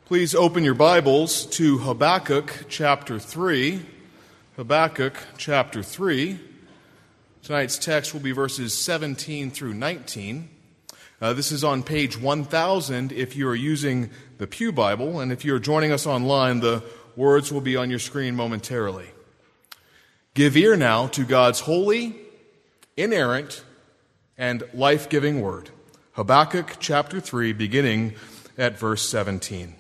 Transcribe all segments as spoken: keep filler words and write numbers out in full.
Please open your Bibles to Habakkuk chapter three. Habakkuk chapter three. Tonight's text will be verses seventeen through nineteen. Uh, this is on page one thousand if you are using the Pew Bible, and if you are joining us online, the words will be on your screen momentarily. Give ear now to God's holy, inerrant, and life-giving word. Habakkuk chapter three, beginning at verse seventeen.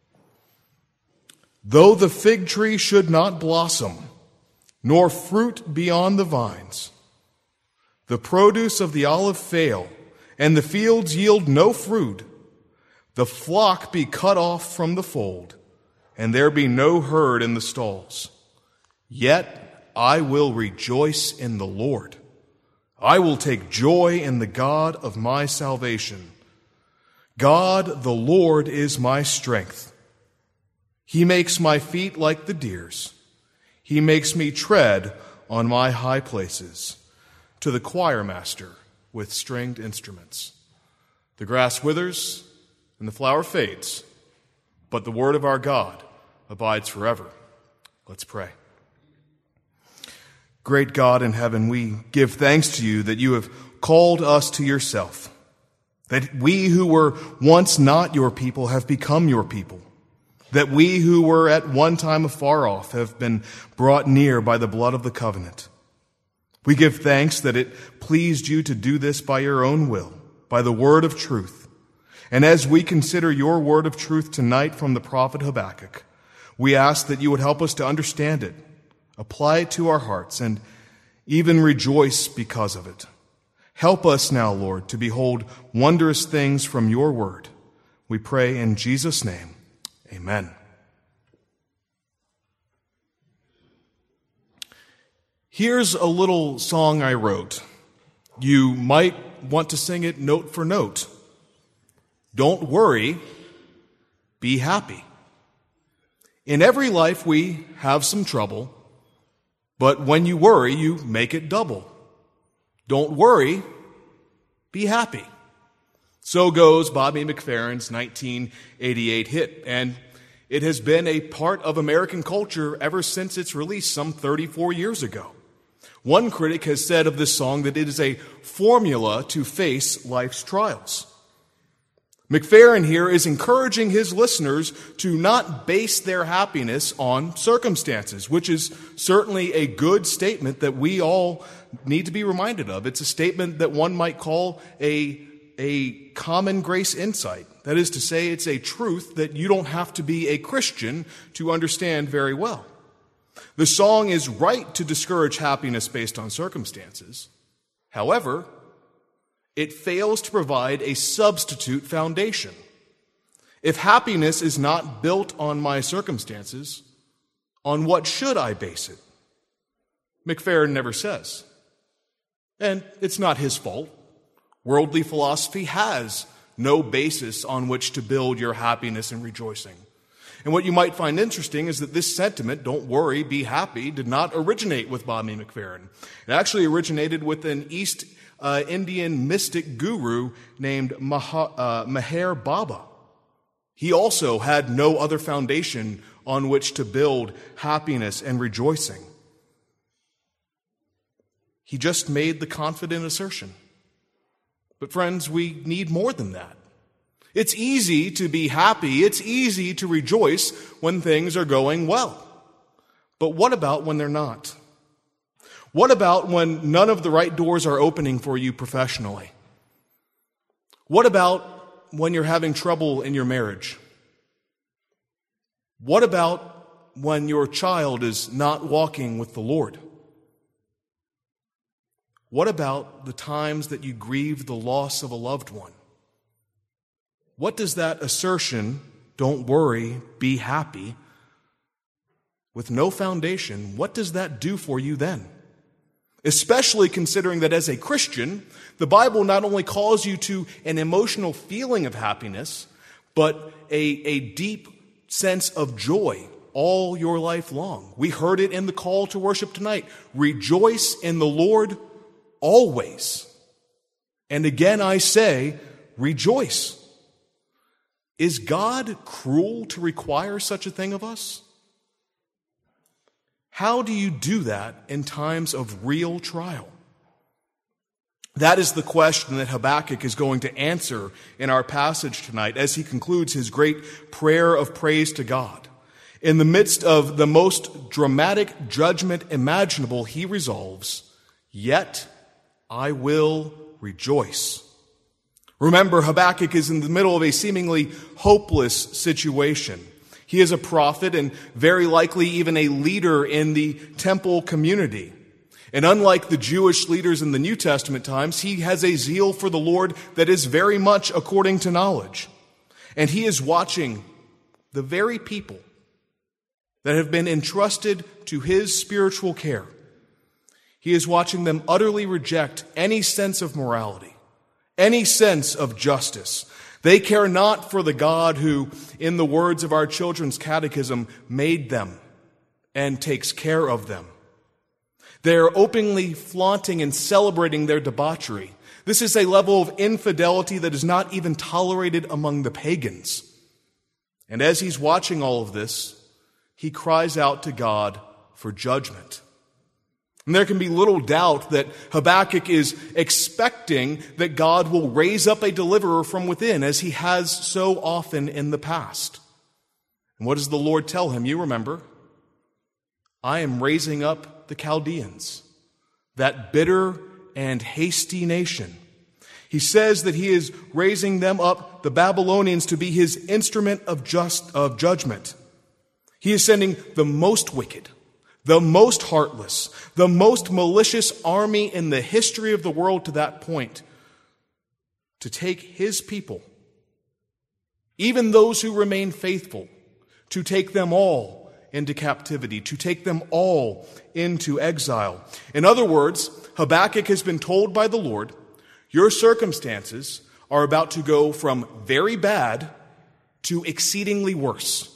Though the fig tree should not blossom, nor fruit be on the vines, the produce of the olive fail, and the fields yield no fruit, the flock be cut off from the fold, and there be no herd in the stalls, yet I will rejoice in the Lord. I will take joy in the God of my salvation. God, the Lord, is my strength. He makes my feet like the deer's. He makes me tread on my high places. To the choir master with stringed instruments. The grass withers and the flower fades, but the word of our God abides forever. Let's pray. Great God in heaven, we give thanks to you that you have called us to yourself, that we who were once not your people have become your people, that we who were at one time afar off have been brought near by the blood of the covenant. We give thanks that it pleased you to do this by your own will, by the word of truth. And as we consider your word of truth tonight from the prophet Habakkuk, we ask that you would help us to understand it, apply it to our hearts, and even rejoice because of it. Help us now, Lord, to behold wondrous things from your word. We pray in Jesus' name. Amen. Here's a little song I wrote. You might want to sing it note for note. Don't worry, be happy. In every life we have some trouble, but when you worry, you make it double. Don't worry, be happy. So goes Bobby McFerrin's nineteen eighty-eight hit, and it has been a part of American culture ever since its release some thirty-four years ago. One critic has said of this song that it is a formula to face life's trials. McFerrin here is encouraging his listeners to not base their happiness on circumstances, which is certainly a good statement that we all need to be reminded of. It's a statement that one might call a a common grace insight. That is to say, it's a truth that you don't have to be a Christian to understand very well. The song is right to discourage happiness based on circumstances. However, it fails to provide a substitute foundation. If happiness is not built on my circumstances, on what should I base it? McFerrin never says. And it's not his fault. Worldly philosophy has no basis on which to build your happiness and rejoicing. And what you might find interesting is that this sentiment, don't worry, be happy, did not originate with Bobby McFerrin. It actually originated with an East uh, Indian mystic guru named Maha, uh, Meher Baba. He also had no other foundation on which to build happiness and rejoicing. He just made the confident assertion. But friends, we need more than that. It's easy to be happy. It's easy to rejoice when things are going well. But what about when they're not? What about when none of the right doors are opening for you professionally? What about when you're having trouble in your marriage? What about when your child is not walking with the Lord? What about the times that you grieve the loss of a loved one? What does that assertion, don't worry, be happy, with no foundation, what does that do for you then? Especially considering that as a Christian, the Bible not only calls you to an emotional feeling of happiness, but a, a deep sense of joy all your life long. We heard it in the call to worship tonight. Rejoice in the Lord always. And again I say, rejoice. Is God cruel to require such a thing of us? How do you do that in times of real trial? That is the question that Habakkuk is going to answer in our passage tonight as he concludes his great prayer of praise to God. In the midst of the most dramatic judgment imaginable, he resolves, "Yet I will rejoice." Remember, Habakkuk is in the middle of a seemingly hopeless situation. He is a prophet and very likely even a leader in the temple community. And unlike the Jewish leaders in the New Testament times, he has a zeal for the Lord that is very much according to knowledge. And he is watching the very people that have been entrusted to his spiritual care. He is watching them utterly reject any sense of morality, any sense of justice. They care not for the God who, in the words of our children's catechism, made them and takes care of them. They are openly flaunting and celebrating their debauchery. This is a level of infidelity that is not even tolerated among the pagans. And as he's watching all of this, he cries out to God for judgment. And there can be little doubt that Habakkuk is expecting that God will raise up a deliverer from within, as he has so often in the past. And what does the Lord tell him? You remember, I am raising up the Chaldeans, that bitter and hasty nation. He says that he is raising them up, the Babylonians, to be his instrument of just of judgment. He is sending the most wicked, the most heartless, the most malicious army in the history of the world to that point to take his people, even those who remain faithful, to take them all into captivity, to take them all into exile. In other words, Habakkuk has been told by the Lord, your circumstances are about to go from very bad to exceedingly worse.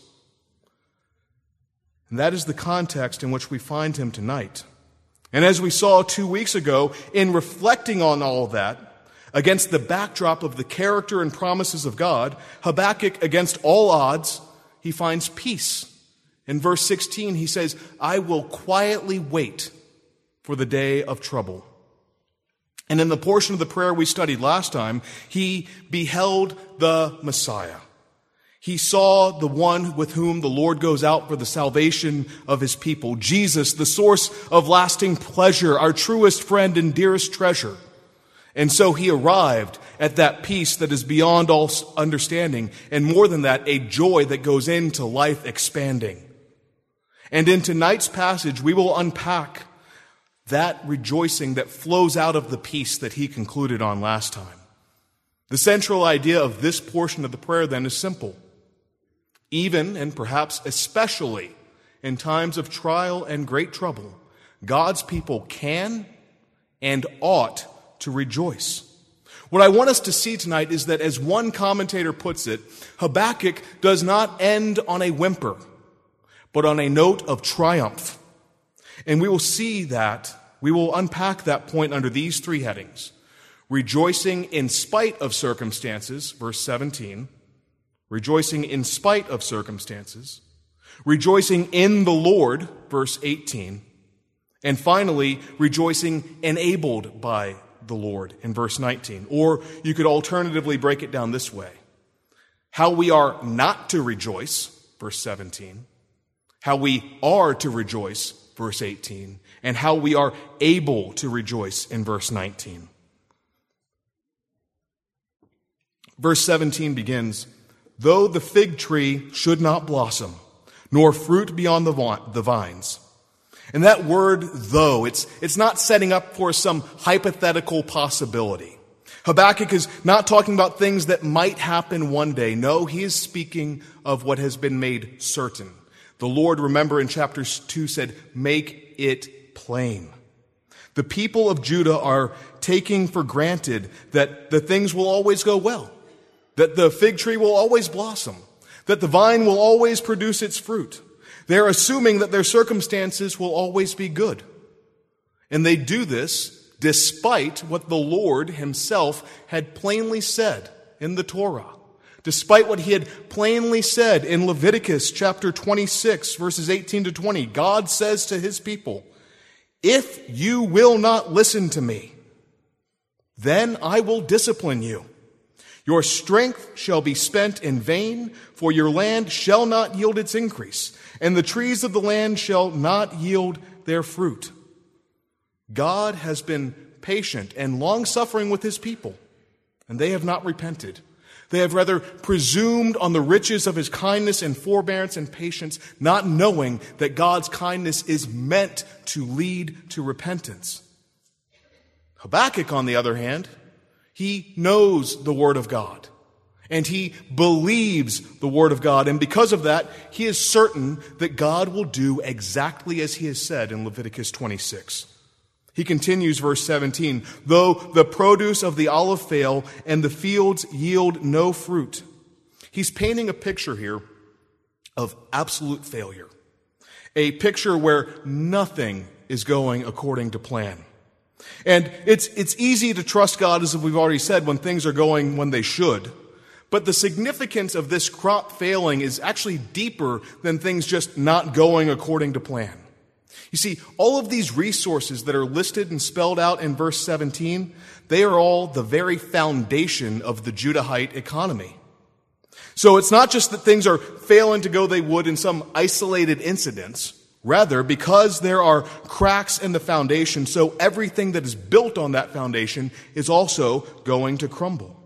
And that is the context in which we find him tonight. And as we saw two weeks ago, in reflecting on all that, against the backdrop of the character and promises of God, Habakkuk, against all odds, he finds peace. In verse sixteen, he says, I will quietly wait for the day of trouble. And in the portion of the prayer we studied last time, he beheld the Messiah. He saw the one with whom the Lord goes out for the salvation of his people, Jesus, the source of lasting pleasure, our truest friend and dearest treasure. And so he arrived at that peace that is beyond all understanding, and more than that, a joy that goes into life expanding. And in tonight's passage, we will unpack that rejoicing that flows out of the peace that he concluded on last time. The central idea of this portion of the prayer then is simple. Even, and perhaps especially, in times of trial and great trouble, God's people can and ought to rejoice. What I want us to see tonight is that, as one commentator puts it, Habakkuk does not end on a whimper, but on a note of triumph. And we will see that, we will unpack that point under these three headings. Rejoicing in spite of circumstances, verse seventeen. Rejoicing in spite of circumstances. Rejoicing in the Lord, verse eighteen. And finally, rejoicing enabled by the Lord in verse nineteen. Or you could alternatively break it down this way. How we are not to rejoice, verse seventeen. How we are to rejoice, verse eighteen. And how we are able to rejoice in verse nineteen. Verse seventeen begins, though the fig tree should not blossom, nor fruit be on the vines. And that word, though, it's, it's not setting up for some hypothetical possibility. Habakkuk is not talking about things that might happen one day. No, he is speaking of what has been made certain. The Lord, remember in chapter two, said, make it plain. The people of Judah are taking for granted that the things will always go well, that the fig tree will always blossom, that the vine will always produce its fruit. They're assuming that their circumstances will always be good. And they do this despite what the Lord himself had plainly said in the Torah. Despite what he had plainly said in Leviticus chapter twenty-six, verses eighteen to twenty, God says to his people, "If you will not listen to me, then I will discipline you. Your strength shall be spent in vain, for your land shall not yield its increase, and the trees of the land shall not yield their fruit." God has been patient and long-suffering with his people, and they have not repented. They have rather presumed on the riches of his kindness and forbearance and patience, not knowing that God's kindness is meant to lead to repentance. Habakkuk, on the other hand, he knows the Word of God, and he believes the Word of God, and because of that, he is certain that God will do exactly as he has said in Leviticus twenty-six. He continues, verse seventeen, "Though the produce of the olive fail and the fields yield no fruit." He's painting a picture here of absolute failure, a picture where nothing is going according to plan. And it's, it's easy to trust God, as we've already said, when things are going when they should. But the significance of this crop failing is actually deeper than things just not going according to plan. You see, all of these resources that are listed and spelled out in verse seventeen, they are all the very foundation of the Judahite economy. So it's not just that things are failing to go they would in some isolated incidents. Rather, because there are cracks in the foundation, so everything that is built on that foundation is also going to crumble.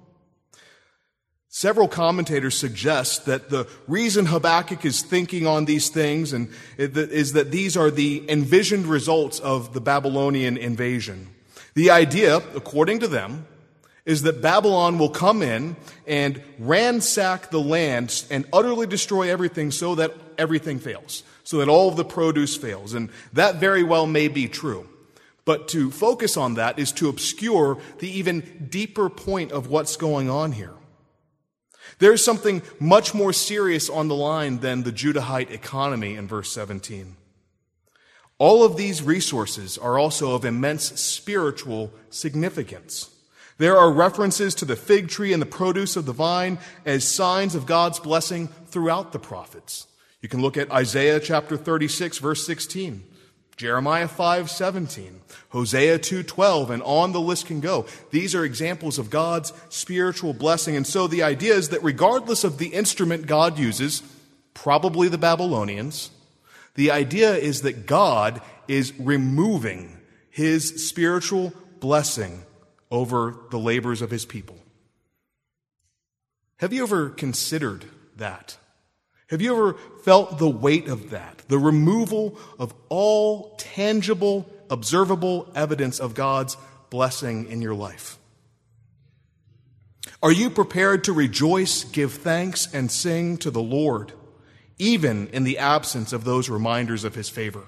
Several commentators suggest that the reason Habakkuk is thinking on these things and is that these are the envisioned results of the Babylonian invasion. The idea, according to them, is that Babylon will come in and ransack the land and utterly destroy everything so that everything fails, so that all of the produce fails. And that very well may be true. But to focus on that is to obscure the even deeper point of what's going on here. There's something much more serious on the line than the Judahite economy in verse seventeen. All of these resources are also of immense spiritual significance. There are references to the fig tree and the produce of the vine as signs of God's blessing throughout the prophets. You can look at Isaiah chapter thirty-six, verse sixteen, Jeremiah five seventeen, Hosea two twelve, and on the list can go. These are examples of God's spiritual blessing. And so the idea is that regardless of the instrument God uses, probably the Babylonians, the idea is that God is removing his spiritual blessing over the labors of his people. Have you ever considered that? Have you ever felt the weight of that? The removal of all tangible, observable evidence of God's blessing in your life. Are you prepared to rejoice, give thanks, and sing to the Lord, even in the absence of those reminders of his favor?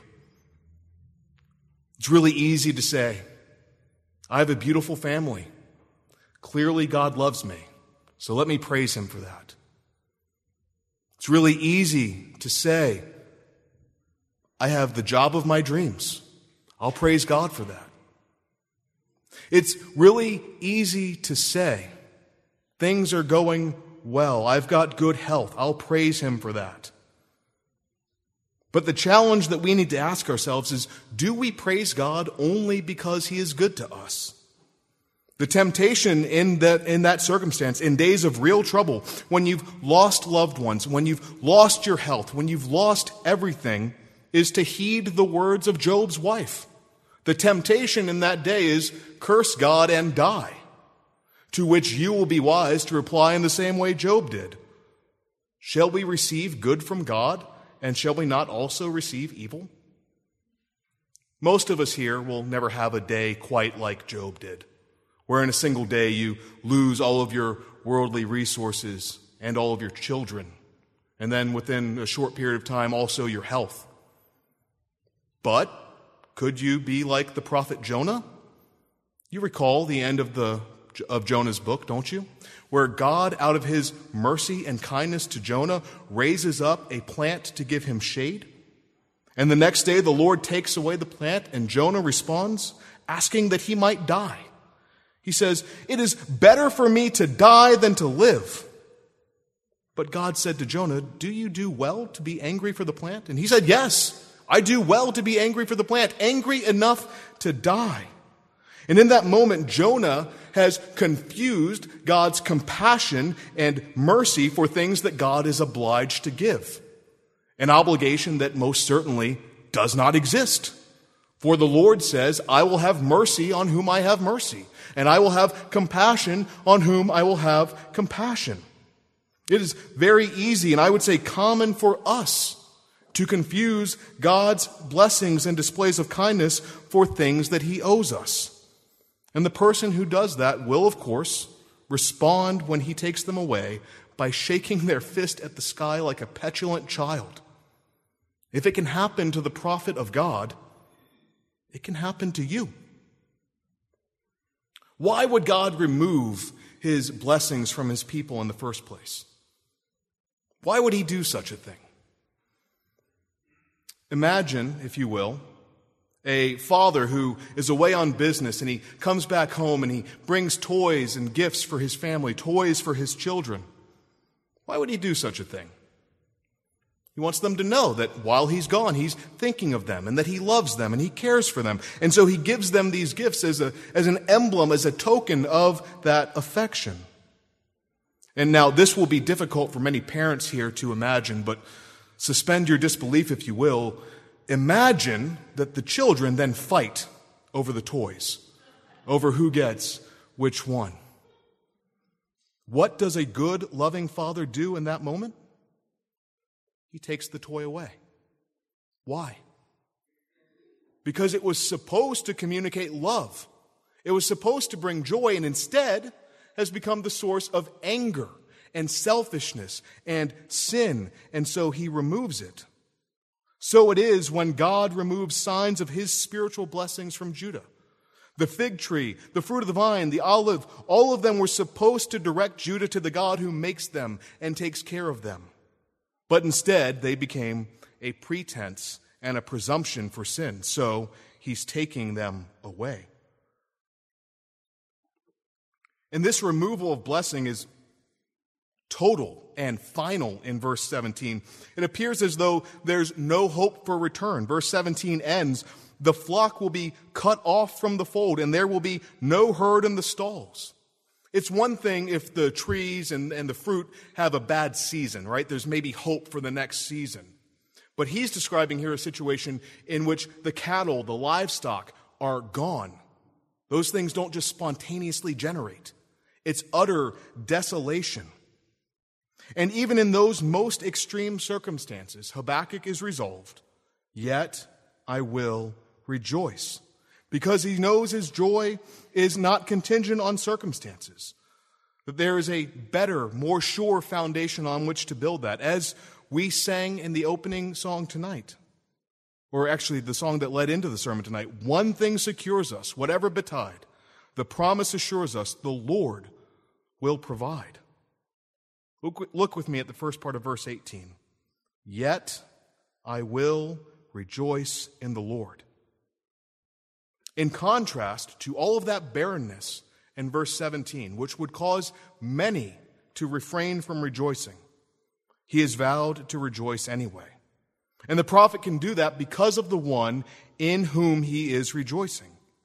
It's really easy to say, I have a beautiful family. Clearly God loves me, so let me praise him for that. It's really easy to say, I have the job of my dreams. I'll praise God for that. It's really easy to say, things are going well. I've got good health. I'll praise him for that. But the challenge that we need to ask ourselves is, do we praise God only because he is good to us? The temptation in that, in that circumstance, in days of real trouble, when you've lost loved ones, when you've lost your health, when you've lost everything, is to heed the words of Job's wife. The temptation in that day is, curse God and die. To which you will be wise to reply in the same way Job did. Shall we receive good from God, and shall we not also receive evil? Most of us here will never have a day quite like Job did, where in a single day you lose all of your worldly resources and all of your children, and then within a short period of time also your health. But could you be like the prophet Jonah? You recall the end of the of Jonah's book, don't you? Where God, out of his mercy and kindness to Jonah, raises up a plant to give him shade. And the next day the Lord takes away the plant, and Jonah responds, asking that he might die. He says, it is better for me to die than to live. But God said to Jonah, do you do well to be angry for the plant? And he said, yes, I do well to be angry for the plant, angry enough to die. And in that moment, Jonah has confused God's compassion and mercy for things that God is obliged to give, an obligation that most certainly does not exist. For the Lord says, I will have mercy on whom I have mercy, and I will have compassion on whom I will have compassion. It is very easy, and I would say common for us, to confuse God's blessings and displays of kindness for things that He owes us. And the person who does that will, of course, respond when He takes them away by shaking their fist at the sky like a petulant child. If it can happen to the prophet of God, it can happen to you. Why would God remove His blessings from His people in the first place? Why would He do such a thing? Imagine, if you will, a father who is away on business and he comes back home and he brings toys and gifts for his family, toys for his children. Why would he do such a thing? He wants them to know that while he's gone, he's thinking of them and that he loves them and he cares for them. And so he gives them these gifts as a, as an emblem, as a token of that affection. And now this will be difficult for many parents here to imagine, but suspend your disbelief, if you will. Imagine that the children then fight over the toys, over who gets which one. What does a good, loving father do in that moment? He takes the toy away. Why? Because it was supposed to communicate love. It was supposed to bring joy, and instead has become the source of anger and selfishness and sin, and so he removes it. So it is when God removes signs of His spiritual blessings from Judah. The fig tree, the fruit of the vine, the olive, all of them were supposed to direct Judah to the God who makes them and takes care of them. But instead, they became a pretense and a presumption for sin. So He's taking them away. And this removal of blessing is total and final in verse seventeen. It appears as though there's no hope for return. Verse seventeen ends, the flock will be cut off from the fold, and there will be no herd in the stalls. It's one thing if the trees and, and the fruit have a bad season, right? There's maybe hope for the next season. But he's describing here a situation in which the cattle, the livestock, are gone. Those things don't just spontaneously generate. It's utter desolation. And even in those most extreme circumstances, Habakkuk is resolved, yet I will rejoice, because he knows his joy is not contingent on circumstances, that there is a better, more sure foundation on which to build that. As we sang in the opening song tonight, or actually the song that led into the sermon tonight, one thing secures us, whatever betide, the promise assures us the Lord will provide. Look, look with me at the first part of verse eighteen. Yet I will rejoice in the Lord. In contrast to all of that barrenness in verse seventeen, which would cause many to refrain from rejoicing, he has vowed to rejoice anyway. And the prophet can do that because of the one in whom he is rejoicing.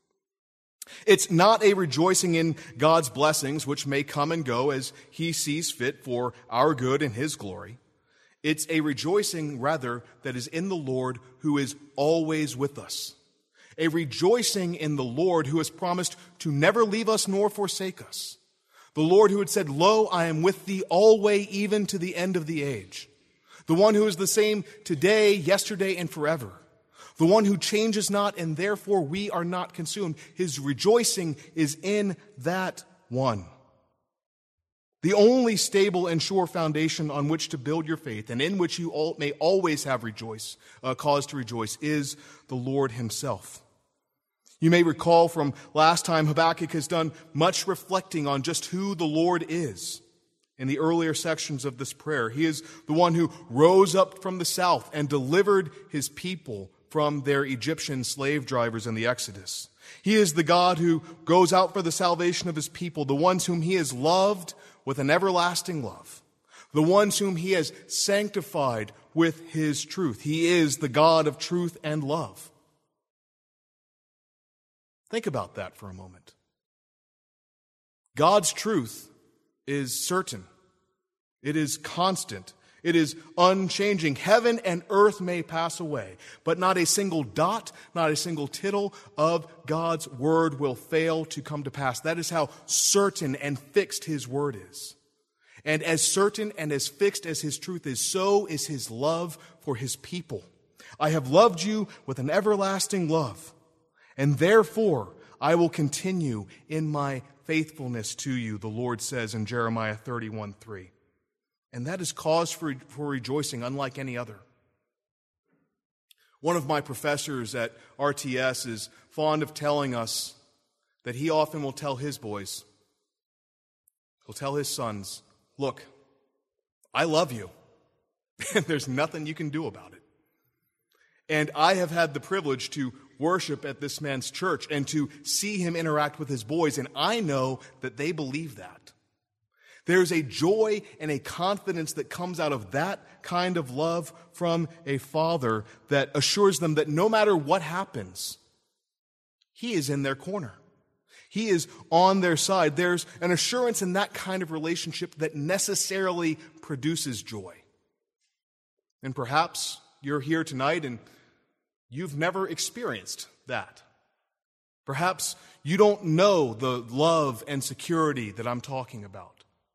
It's not a rejoicing in God's blessings, which may come and go as He sees fit for our good and His glory. It's a rejoicing, rather, that is in the Lord who is always with us. A rejoicing in the Lord who has promised to never leave us nor forsake us. The Lord who had said, "Lo, I am with thee always, even to the end of the age." The one who is the same today, yesterday, and forever. The one who changes not, and therefore we are not consumed. His rejoicing is in that one. The only stable and sure foundation on which to build your faith, and in which you all may always have rejoice, uh, cause to rejoice, is the Lord Himself. You may recall from last time, Habakkuk has done much reflecting on just who the Lord is. In the earlier sections of this prayer, He is the one who rose up from the south and delivered His people from their Egyptian slave drivers in the Exodus. He is the God who goes out for the salvation of His people, the ones whom He has loved with an everlasting love. the ones whom he has sanctified with his truth. He is the God of truth and love. Think about that for a moment. God's truth is certain. It is constant. It is unchanging. Heaven and earth may pass away, but not a single dot, not a single tittle of God's word will fail to come to pass. That is how certain and fixed his word is. And as certain and as fixed as his truth is, so is his love for his people. I have loved you with an everlasting love, and therefore I will continue in my faithfulness to you, the Lord says in Jeremiah thirty-one three. And that is cause for, for rejoicing unlike any other. One of my professors at R T S is fond of telling us that he often will tell his boys, he'll tell his sons, look, I love you, and there's nothing you can do about it. And I have had the privilege to worship at this man's church and to see him interact with his boys, and I know that they believe that. There's a joy and a confidence that comes out of that kind of love from a father that assures them that no matter what happens, he is in their corner. He is on their side. There's an assurance in that kind of relationship that necessarily produces joy. And perhaps you're here tonight and you've never experienced that. Perhaps you don't know the love and security that I'm talking about.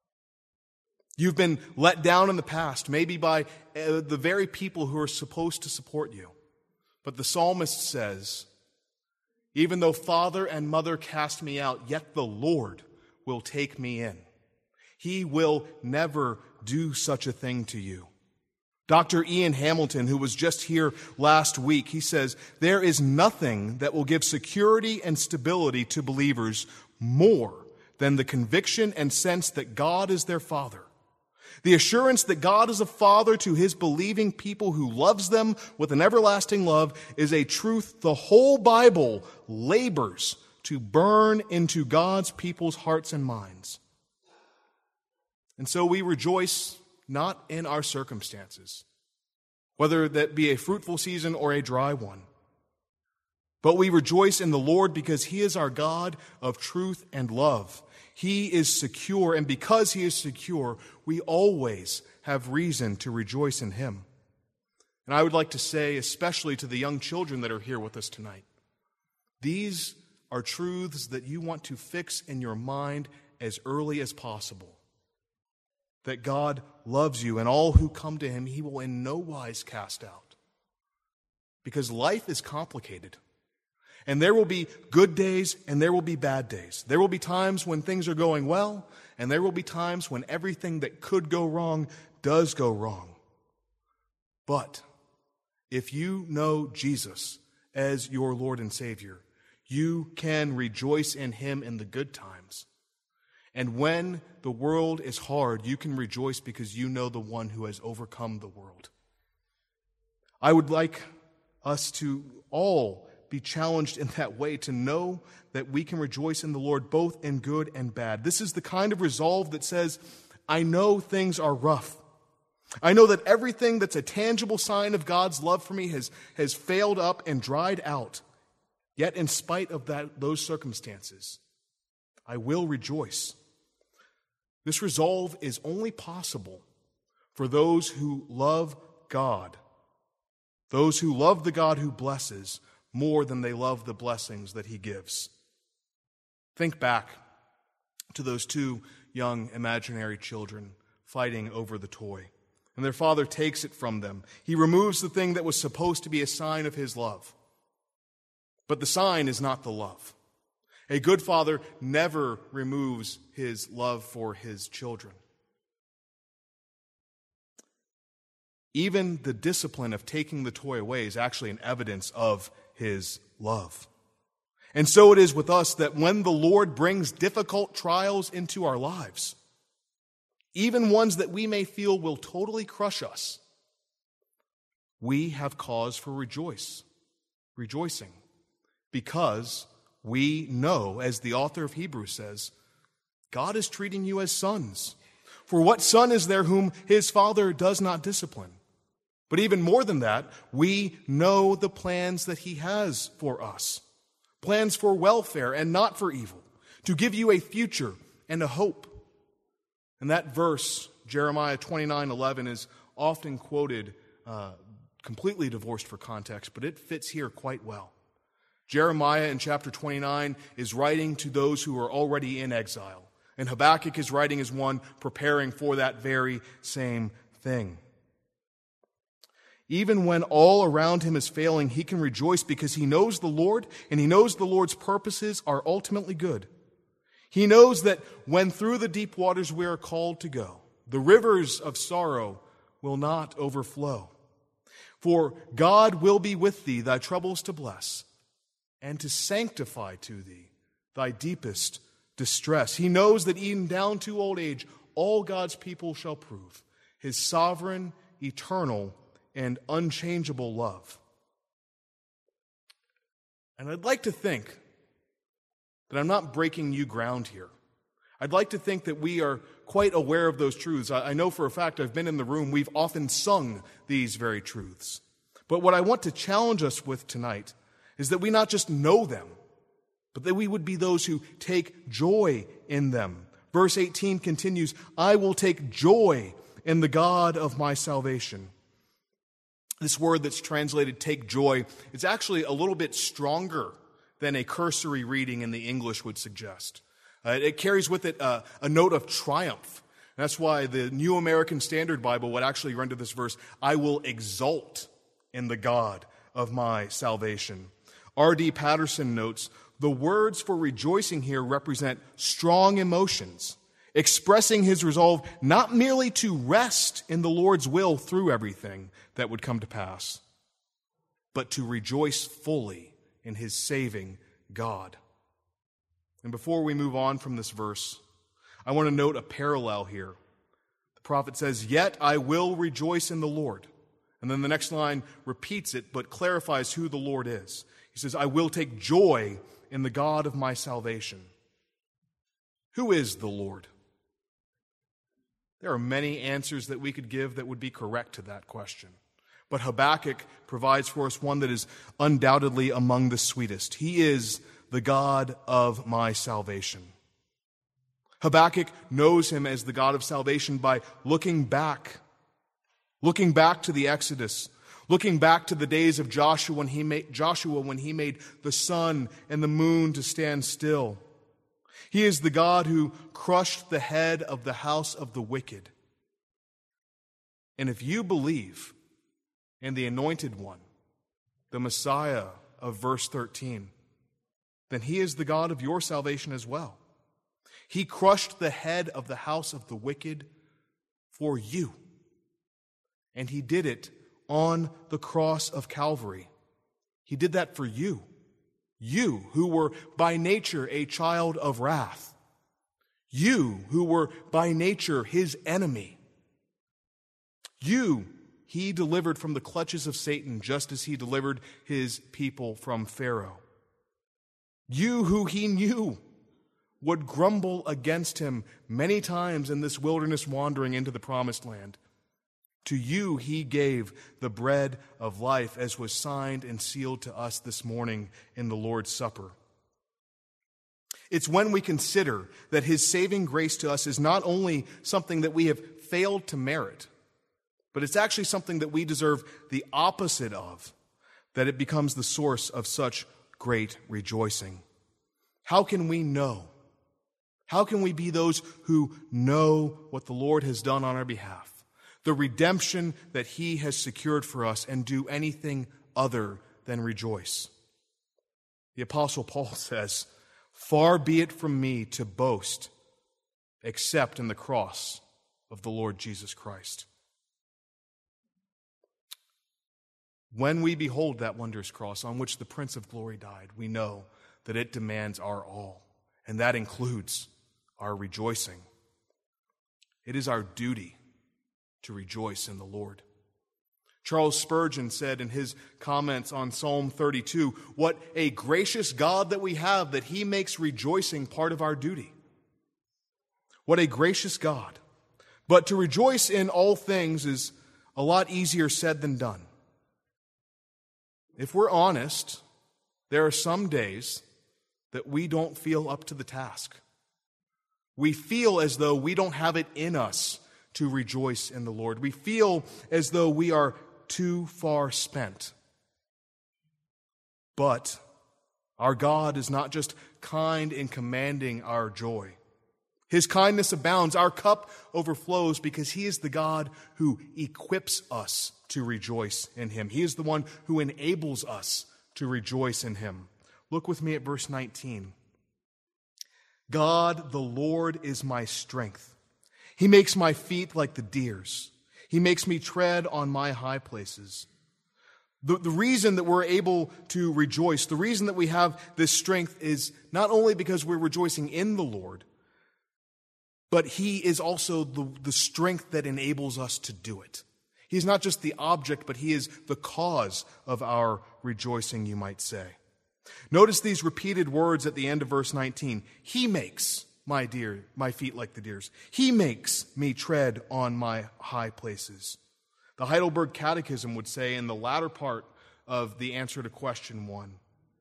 You've been let down in the past, maybe by uh, the very people who are supposed to support you. But the psalmist says, even though father and mother cast me out, yet the Lord will take me in. He will never do such a thing to you. Doctor Ian Hamilton, who was just here last week, he says, there is nothing that will give security and stability to believers more than the conviction and sense that God is their Father. The assurance that God is a father to his believing people who loves them with an everlasting love is a truth the whole Bible labors to burn into God's people's hearts and minds. And so we rejoice not in our circumstances, whether that be a fruitful season or a dry one, but we rejoice in the Lord because he is our God of truth and love. He is secure, and because he is secure, we always have reason to rejoice in him. And I would like to say, especially to the young children that are here with us tonight, these are truths that you want to fix in your mind as early as possible. That God loves you, and all who come to him, he will in no wise cast out. Because life is complicated. And there will be good days and there will be bad days. There will be times when things are going well, and there will be times when everything that could go wrong does go wrong. But if you know Jesus as your Lord and Savior, you can rejoice in him in the good times. And when the world is hard, you can rejoice because you know the one who has overcome the world. I would like us to all be challenged in that way, to know that we can rejoice in the Lord both in good and bad. This is the kind of resolve that says, I know things are rough. I know that everything that's a tangible sign of God's love for me has, has failed up and dried out. Yet in spite of that, those circumstances, I will rejoice. This resolve is only possible for those who love God, those who love the God who blesses more than they love the blessings that he gives. Think back to those two young imaginary children fighting over the toy. And their father takes it from them. He removes the thing that was supposed to be a sign of his love. But the sign is not the love. A good father never removes his love for his children. Even the discipline of taking the toy away is actually an evidence of his love. And so it is with us that when the Lord brings difficult trials into our lives, even ones that we may feel will totally crush us, we have cause for rejoice, rejoicing, because we know, as the author of Hebrews says, God is treating you as sons. For what son is there whom his father does not discipline? But even more than that, we know the plans that he has for us. Plans for welfare and not for evil, to give you a future and a hope. And that verse, Jeremiah twenty-nine eleven, is often quoted uh, completely divorced for context, but it fits here quite well. Jeremiah in chapter twenty-nine is writing to those who are already in exile. And Habakkuk is writing as one preparing for that very same thing. Even when all around him is failing, he can rejoice because he knows the Lord, and he knows the Lord's purposes are ultimately good. He knows that when through the deep waters we are called to go, the rivers of sorrow will not overflow. For God will be with thee, thy troubles to bless, and to sanctify to thee thy deepest distress. He knows that even down to old age, all God's people shall prove his sovereign, eternal, and unchangeable love. And I'd like to think that I'm not breaking you ground here. I'd like to think that we are quite aware of those truths. I know for a fact, I've been in the room, we've often sung these very truths. But what I want to challenge us with tonight is that we not just know them, but that we would be those who take joy in them. Verse eighteen continues, I will take joy in the God of my salvation. This word that's translated take joy is actually a little bit stronger than a cursory reading in the English would suggest. Uh, it carries with it uh, a note of triumph. That's why the New American Standard Bible would actually render this verse, I will exult in the God of my salvation. R D Patterson notes, the words for rejoicing here represent strong emotions, expressing his resolve not merely to rest in the Lord's will through everything that would come to pass, but to rejoice fully in his saving God. And before we move on from this verse, I want to note a parallel here. The prophet says, yet I will rejoice in the Lord. And then the next line repeats it, but clarifies who the Lord is. He says, I will take joy in the God of my salvation. Who is the Lord? There are many answers that we could give that would be correct to that question. But Habakkuk provides for us one that is undoubtedly among the sweetest. He is the God of my salvation. Habakkuk knows him as the God of salvation by looking back, looking back to the Exodus, looking back to the days of Joshua when he made, Joshua when he made the sun and the moon to stand still. He is the God who crushed the head of the house of the wicked. And if you believe in the Anointed One, the Messiah of verse thirteen, then he is the God of your salvation as well. He crushed the head of the house of the wicked for you. And he did it on the cross of Calvary. He did that for you. You who were by nature a child of wrath. You who were by nature his enemy. You he delivered from the clutches of Satan just as he delivered his people from Pharaoh. You who he knew would grumble against him many times in this wilderness wandering into the promised land. To you he gave the bread of life, as was signed and sealed to us this morning in the Lord's Supper. It's when we consider that his saving grace to us is not only something that we have failed to merit, but it's actually something that we deserve the opposite of, that it becomes the source of such great rejoicing. How can we know? How can we be those who know what the Lord has done on our behalf? The redemption that he has secured for us, and do anything other than rejoice. The Apostle Paul says, far be it from me to boast except in the cross of the Lord Jesus Christ. When we behold that wondrous cross on which the Prince of Glory died, we know that it demands our all, and that includes our rejoicing. It is our duty to rejoice in the Lord. Charles Spurgeon said in his comments on Psalm thirty-two, what a gracious God that we have, that he makes rejoicing part of our duty. What a gracious God. But to rejoice in all things is a lot easier said than done. If we're honest, there are some days that we don't feel up to the task. We feel as though we don't have it in us to rejoice in the Lord. We feel as though we are too far spent. But our God is not just kind in commanding our joy. His kindness abounds. Our cup overflows because He is the God who equips us to rejoice in Him. He is the one who enables us to rejoice in Him. Look with me at verse nineteen. God, the Lord, is my strength. He makes my feet like the deer's. He makes me tread on my high places. The, the reason that we're able to rejoice, the reason that we have this strength is not only because we're rejoicing in the Lord, but He is also the, the strength that enables us to do it. He's not just the object, but He is the cause of our rejoicing, you might say. Notice these repeated words at the end of verse nineteen. He makes my deer, my feet like the deer's. He makes me tread on my high places. The Heidelberg Catechism would say in the latter part of the answer to question one,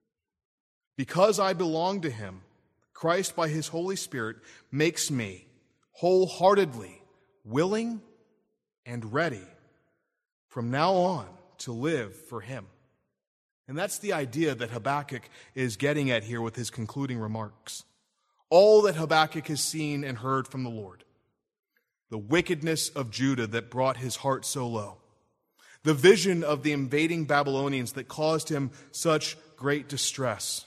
because I belong to Him, Christ by His Holy Spirit makes me wholeheartedly willing and ready from now on to live for Him. And that's the idea that Habakkuk is getting at here with his concluding remarks. All that Habakkuk has seen and heard from the Lord. The wickedness of Judah that brought his heart so low. The vision of the invading Babylonians that caused him such great distress.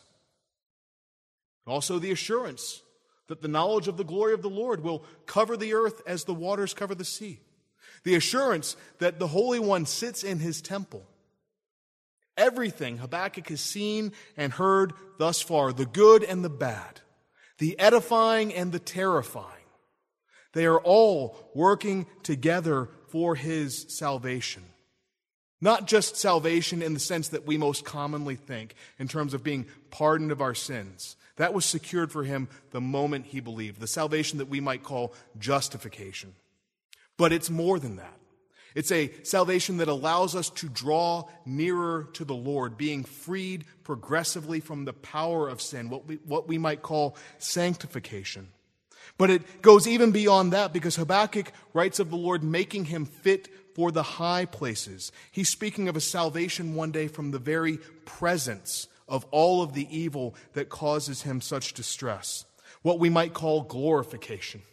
Also the assurance that the knowledge of the glory of the Lord will cover the earth as the waters cover the sea. The assurance that the Holy One sits in His temple. Everything Habakkuk has seen and heard thus far, the good and the bad, the edifying and the terrifying, they are all working together for his salvation. Not just salvation in the sense that we most commonly think, in terms of being pardoned of our sins. That was secured for him the moment he believed, the salvation that we might call justification. But it's more than that. It's a salvation that allows us to draw nearer to the Lord, being freed progressively from the power of sin, what we, what we might call sanctification. But it goes even beyond that, because Habakkuk writes of the Lord making him fit for the high places. He's speaking of a salvation one day from the very presence of all of the evil that causes him such distress, what we might call glorification.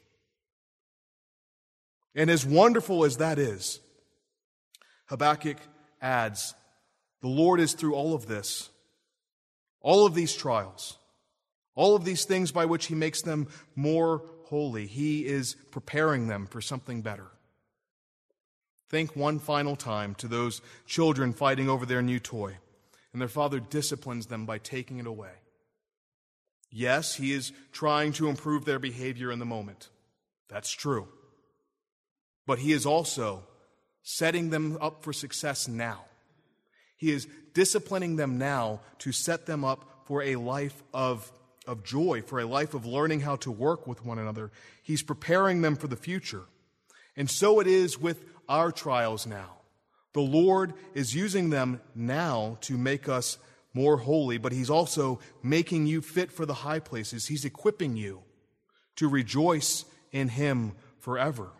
And as wonderful as that is, Habakkuk adds, the Lord is through all of this, all of these trials, all of these things by which He makes them more holy. He is preparing them for something better. Think one final time to those children fighting over their new toy, and their father disciplines them by taking it away. Yes, he is trying to improve their behavior in the moment. That's true. But he is also setting them up for success now. He is disciplining them now to set them up for a life of, of joy, for a life of learning how to work with one another. He's preparing them for the future. And so it is with our trials now. The Lord is using them now to make us more holy, but He's also making you fit for the high places. He's equipping you to rejoice in Him forever.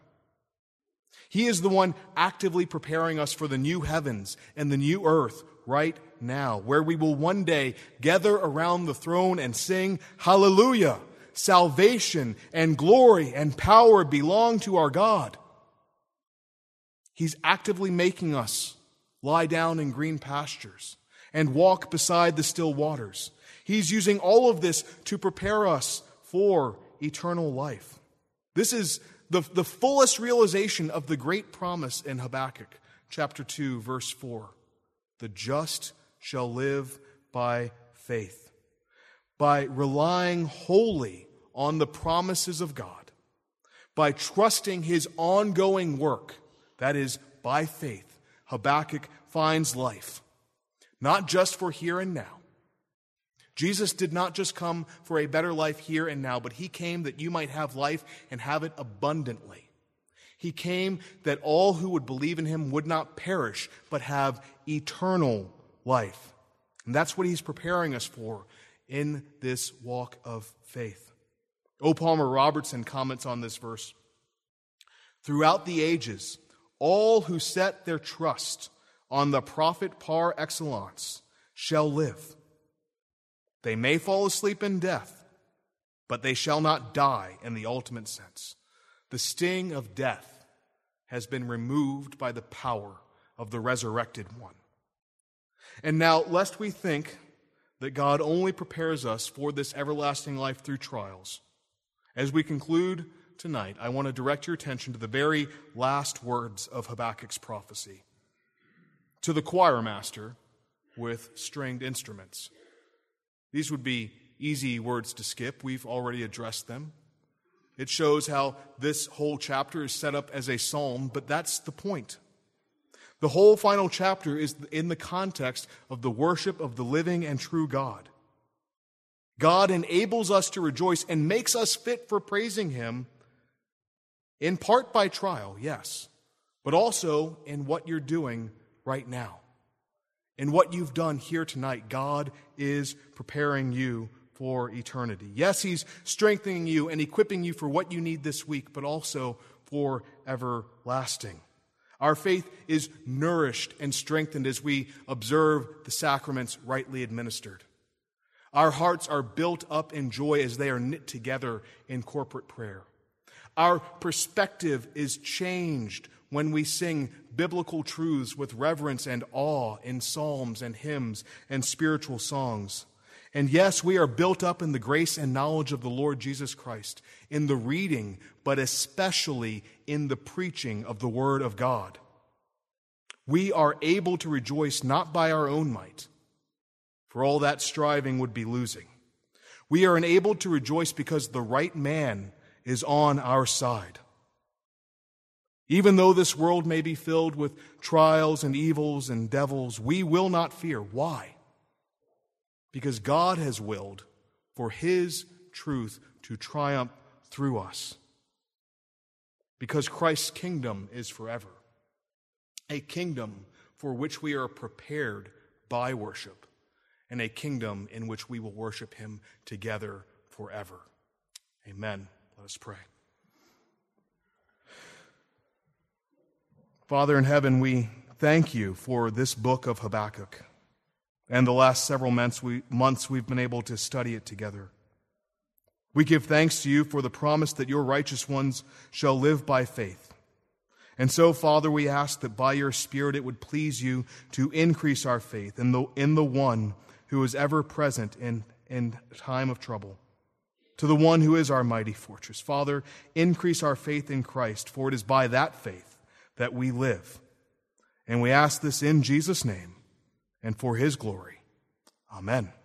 He is the one actively preparing us for the new heavens and the new earth right now, where we will one day gather around the throne and sing, Hallelujah! Salvation and glory and power belong to our God. He's actively making us lie down in green pastures and walk beside the still waters. He's using all of this to prepare us for eternal life. This is The, the fullest realization of the great promise in Habakkuk, chapter two, verse four. The just shall live by faith, by relying wholly on the promises of God, by trusting His ongoing work, that is, by faith. Habakkuk finds life, not just for here and now. Jesus did not just come for a better life here and now, but He came that you might have life and have it abundantly. He came that all who would believe in him would not perish, but have eternal life. And that's what he's preparing us for in this walk of faith. O. Palmer Robertson comments on this verse. Throughout the ages, all who set their trust on the prophet par excellence shall live. They may fall asleep in death, but they shall not die in the ultimate sense. The sting of death has been removed by the power of the resurrected one. And now, lest we think that God only prepares us for this everlasting life through trials, as we conclude tonight, I want to direct your attention to the very last words of Habakkuk's prophecy. To the choir master with stringed instruments. These would be easy words to skip. We've already addressed them. It shows how this whole chapter is set up as a psalm, but that's the point. The whole final chapter is in the context of the worship of the living and true God. God enables us to rejoice and makes us fit for praising him, in part by trial, yes, but also in what you're doing right now. In what you've done here tonight, God is preparing you for eternity. Yes, he's strengthening you and equipping you for what you need this week, but also for everlasting. Our faith is nourished and strengthened as we observe the sacraments rightly administered. Our hearts are built up in joy as they are knit together in corporate prayer. Our perspective is changed when we sing biblical truths with reverence and awe in psalms and hymns and spiritual songs. And yes, we are built up in the grace and knowledge of the Lord Jesus Christ, in the reading, but especially in the preaching of the Word of God. We are able to rejoice not by our own might, for all that striving would be losing. We are enabled to rejoice because the right man is on our side. Even though this world may be filled with trials and evils and devils, we will not fear. Why? Because God has willed for his truth to triumph through us. Because Christ's kingdom is forever. A kingdom for which we are prepared by worship. And a kingdom in which we will worship him together forever. Amen. Let us pray. Father in heaven, we thank you for this book of Habakkuk and the last several months, we, months we've been able to study it together. We give thanks to you for the promise that your righteous ones shall live by faith. And so, Father, we ask that by your Spirit it would please you to increase our faith in the, in the one who is ever present in, in time of trouble, to the one who is our mighty fortress. Father, increase our faith in Christ, for it is by that faith that we live. And we ask this in Jesus' name and for his glory. Amen.